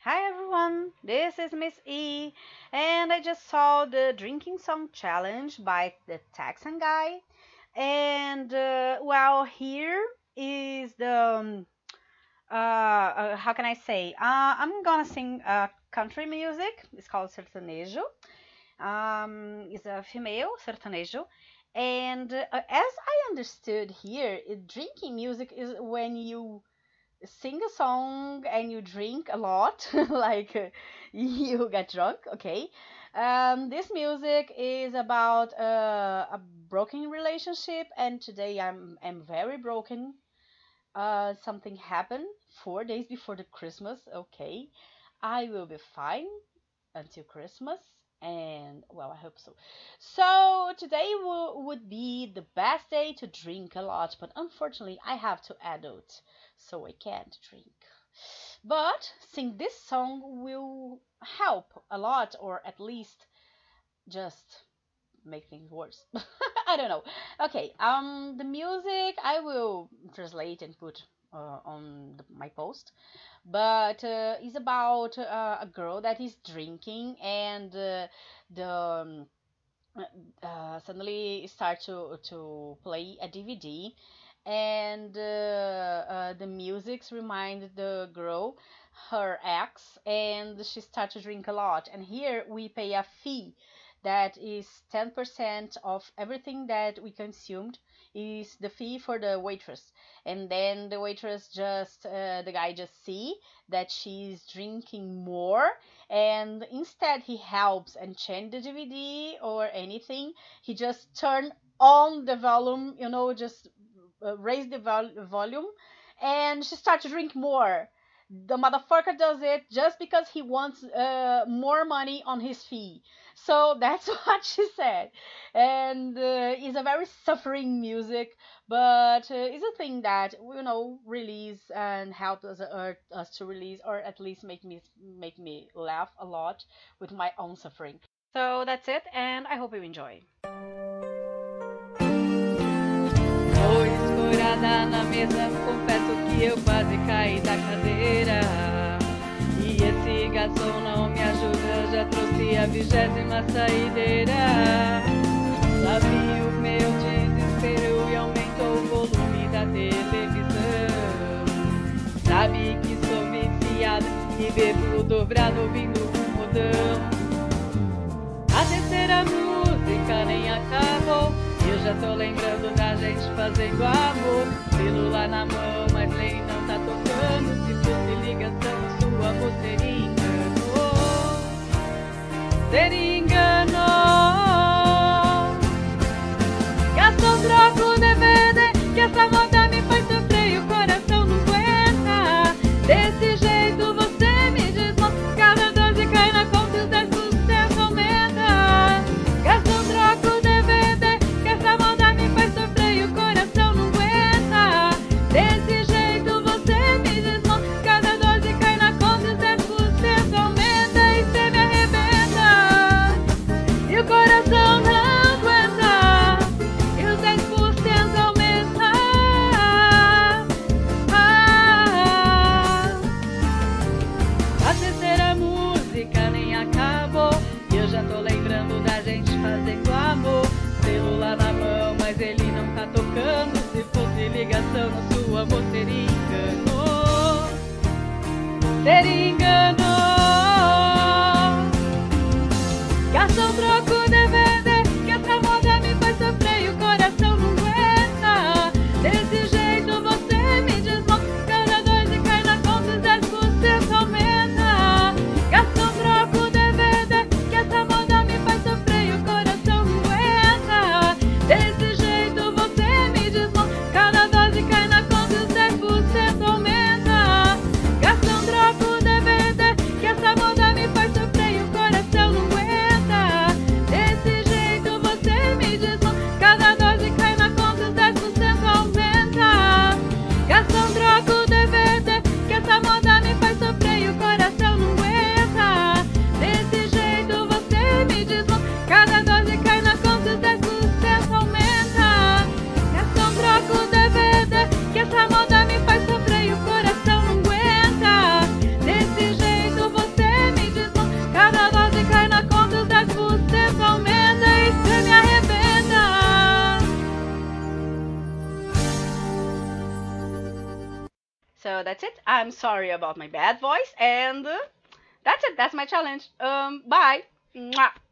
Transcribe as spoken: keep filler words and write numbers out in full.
Hi everyone, this is Miss E, and I just saw the drinking song challenge by the Texan guy. And uh, well, here is the um, uh, uh, how can I say? Uh, I'm gonna sing uh, country music. It's called sertanejo. Um, it's a female sertanejo. And uh, as I understood here, it, drinking music is when you sing a song and you drink a lot, like uh, you get drunk, okay? Um, this music is about uh, a broken relationship, and today I'm I'm very broken. Uh, something happened four days before the Christmas, okay? I will be fine until Christmas, and well, I hope so. So today wo- would be the best day to drink a lot, but unfortunately, I have to adult, so I can't drink. But sing this song will help a lot, or at least just make things worse. I don't know. Okay, um, the music I will translate and put uh, on the, my post, but uh, it's about uh, a girl that is drinking and uh, the um, uh, suddenly start to to play a D V D, and uh, uh, the musics remind the girl her ex, and she starts to drink a lot. And here we pay a fee that is ten percent of everything that we consumed is the fee for the waitress. And then the waitress just uh, the guy just see that she's drinking more, and instead he helps and change the D V D or anything. He just turn on the volume, you know, just uh, raise the vol- volume, and she starts to drink more. The motherfucker does it just because he wants uh, more money on his fee. So that's what she said. And uh, it's a very suffering music, but uh, it's a thing that you know release and help us, uh, us to release, or at least make me make me laugh a lot with my own suffering. So that's it, and I hope you enjoy. Foi escorada na mesa, confesso que eu quase caí da cadeira. E esse garçom não me ajuda, já trouxe a vigésima saideira. Sabe o meu desespero e aumentou o volume da televisão. Sabe que sou viciada e bebo dobrado ouvindo um modão. A terceira música nem acabou. Eu já tô lembrando da gente fazendo amor. Celular na mão, mas lei não tá tocando. Se fosse ligação sua, você enganou. Você enganou. Gastou, troca o D V D, que essa moda me faz sofrer e o coração não aguenta. Desse jeito você me desmonta. Cada doze cai na conta e os dez por cento aumenta. Gastou, troca o D V D, que essa moda me faz sofrer e o coração não aguenta. Desse jeito você me desmonta. Cada doze cai na conta e os dez por cento aumenta. E cê me arrebenta e o coração não aguenta. E os dez por cento aumenta. Ah, a terceira música nem acabou. E eu já tô lembrando da gente fazendo amor. Celular na mão, mas ele não tá tocando. Se fosse ligação na sua, você enganou. Você enganou. Garçom, troca o D V D, que essa moda me faz sofrer e o coração não aguenta. Desse jeito você me desmonta. Cada dois e cai na conta, os dez por cento aumenta. Garçom, troca o D V D, que essa moda me faz sofrer e o coração não aguenta. Desse jeito você me desmonta. Cada dois e cai na conta, os dez por cento aumenta. Garçom, troca o D V D, que essa moda me faz sofrer e o coração não aguenta. So that's it. I'm sorry about my bad voice, and uh, that's it. That's my challenge. Um, bye. Mwah.